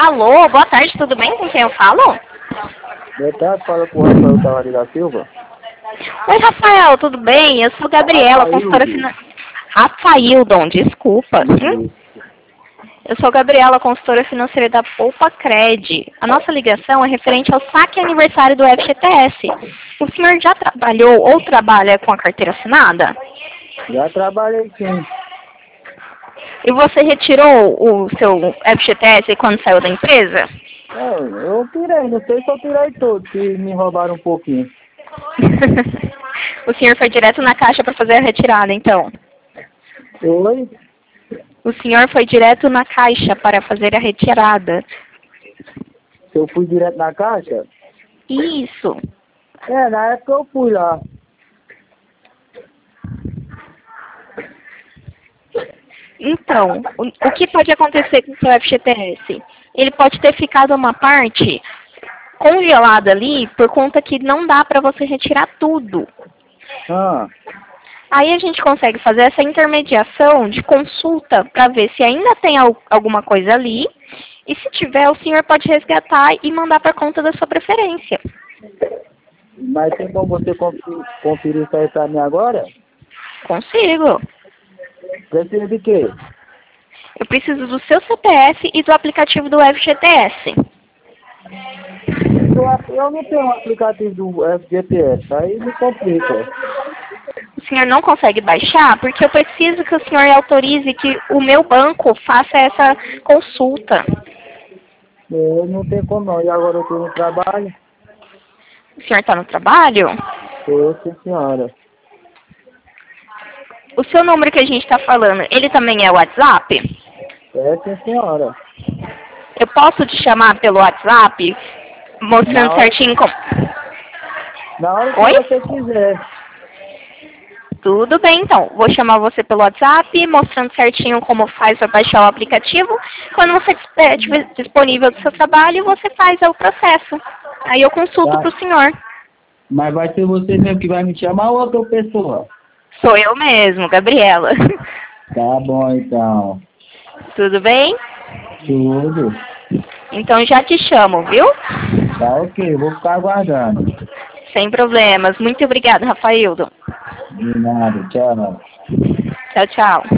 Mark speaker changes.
Speaker 1: Alô, boa tarde, tudo bem? Com quem eu falo?
Speaker 2: Boa tarde, fala com o Rafael Tavares da Silva.
Speaker 1: Oi, Rafael, tudo bem? Eu sou Gabriela, consultora
Speaker 2: Rafaildo.
Speaker 1: financeira. Rafaildon, desculpa.
Speaker 2: Isso.
Speaker 1: Eu sou Gabriela, consultora financeira da Poupa Cred. A nossa ligação é referente ao saque aniversário do FGTS. O senhor já trabalhou ou trabalha com a carteira assinada?
Speaker 2: Já trabalhei sim.
Speaker 1: E você retirou o seu FGTS quando saiu da empresa?
Speaker 2: Eu tirei, não sei se eu tirei todo, que me roubaram um pouquinho.
Speaker 1: O senhor foi direto na caixa para fazer a retirada, então?
Speaker 2: Oi?
Speaker 1: O senhor foi direto na caixa para fazer a retirada?
Speaker 2: Eu fui direto na caixa?
Speaker 1: Isso.
Speaker 2: Na época eu fui lá.
Speaker 1: Então, o que pode acontecer com o seu FGTS? Ele pode ter ficado uma parte congelada ali por conta que não dá para você retirar tudo.
Speaker 2: Ah,
Speaker 1: Aí a gente consegue fazer essa intermediação de consulta para ver se ainda tem alguma coisa ali. E se tiver, o senhor pode resgatar e mandar para conta da sua preferência.
Speaker 2: mas tem como você conferir isso aí pra mim agora?
Speaker 1: Consigo.
Speaker 2: Precisa de quê?
Speaker 1: Eu preciso do seu CPF e do aplicativo do FGTS.
Speaker 2: Eu não tenho um aplicativo do FGTS, aí me complica.
Speaker 1: O senhor não consegue baixar porque eu preciso que o senhor autorize que o meu banco faça essa consulta.
Speaker 2: Eu não tenho como não, e agora eu tô no trabalho?
Speaker 1: O senhor está no trabalho?
Speaker 2: Tô, sim senhora.
Speaker 1: O seu número que a gente está falando, ele também é WhatsApp?
Speaker 2: Sim senhora.
Speaker 1: Eu posso te chamar pelo WhatsApp, mostrando
Speaker 2: Na hora,
Speaker 1: certinho como...
Speaker 2: na hora que
Speaker 1: Oi?
Speaker 2: você quiser.
Speaker 1: Tudo bem, então. Vou chamar você pelo WhatsApp, mostrando certinho como faz para baixar o aplicativo. Quando você estiver disponível do seu trabalho, você faz o processo. Aí eu consulto
Speaker 2: Tá?
Speaker 1: para o senhor.
Speaker 2: Mas vai ser você mesmo que vai me chamar ou outra pessoa?
Speaker 1: Sou eu mesmo, Gabriela.
Speaker 2: Tá bom, então.
Speaker 1: Tudo bem?
Speaker 2: Tudo.
Speaker 1: Então já te chamo, viu?
Speaker 2: Tá ok, vou ficar aguardando.
Speaker 1: Sem problemas. Muito obrigada, Rafaildo.
Speaker 2: De nada, tchau.
Speaker 1: Tchau, tchau.